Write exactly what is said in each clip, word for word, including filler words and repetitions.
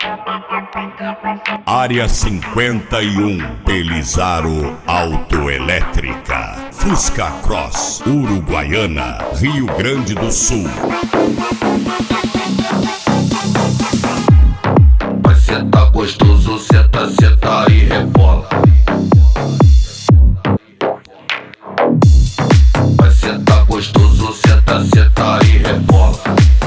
Área cinquenta e um, Pelizaro Autoelétrica, Fusca Cross, Uruguaiana, Rio Grande do Sul. Vai sentar gostoso, senta, senta e rebola. Vai sentar gostoso, senta, senta e rebola.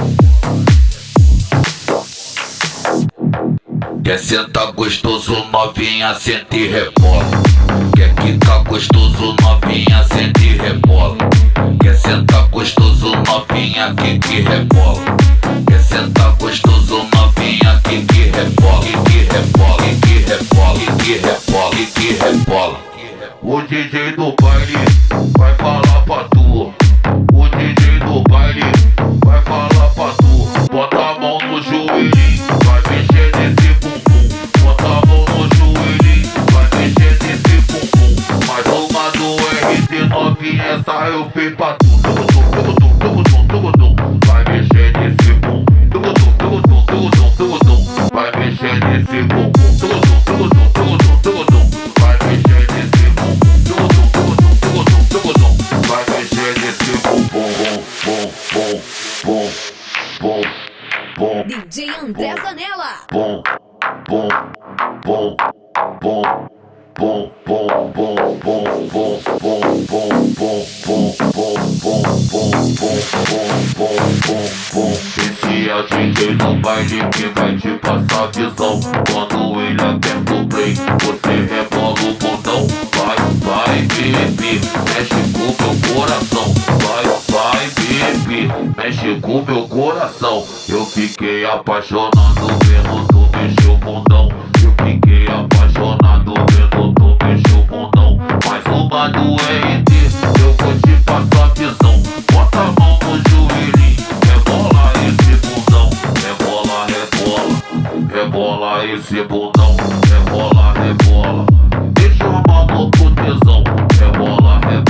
Quer sentar gostoso, novinha, senta e rebola. Quer quicar gostoso, novinha, senta e rebola. Quer sentar gostoso, novinha, quica e rebola. Quer sentar gostoso, novinha, quica e rebola. Quica e rebola, quica e rebola, quica e rebola, quica e rebola. O D J do baile vai falar pra tu. O D J do baile vai falar pra tu. Bota a mão no joelhinho, vai mexer nesse bumbum. Bota a mão no joelhinho, vai mexer nesse bumbum. Mais uma do R T nove, essa eu fiz pra tu. Tugudum, tugudum, tugudum, vai mexer nesse bumbum. Tugudum, tugudum, tugudum, tugudum, vai mexer nesse bumbum. Tugudum, tugudum, tugudum, tugudum, vai mexer nesse bumbum. Tugudum, tugudum, tugudum, tugudum, vai mexer nesse bumbum. Bom, bom, bom, bom, bom. D J André Zanella. Bom, bom, bom, bom, bom, bom, bom, bom, bom, bom, bom, bom, bom, bom, bom, bom, bom, bom, bom, bom. Esse é o D J no baile que vai te passar visão. Quando ele aperta o play, você rebola o botão. Vai, vai, bebê, mexe com meu coração. Vai, vai, bebê, mexe com meu coração. Eu fiquei apaixonado vendo tu mexer o bundão. Eu fiquei apaixonado vendo tu mexer o bundão. Mais uma do R T, eu vou te passar visão. Bota a mão no joelhinho, rebola esse bundão. Rebola, rebola, rebola esse bundão. Rebola, rebola, deixa a mão com tesão. Rebola, rebola.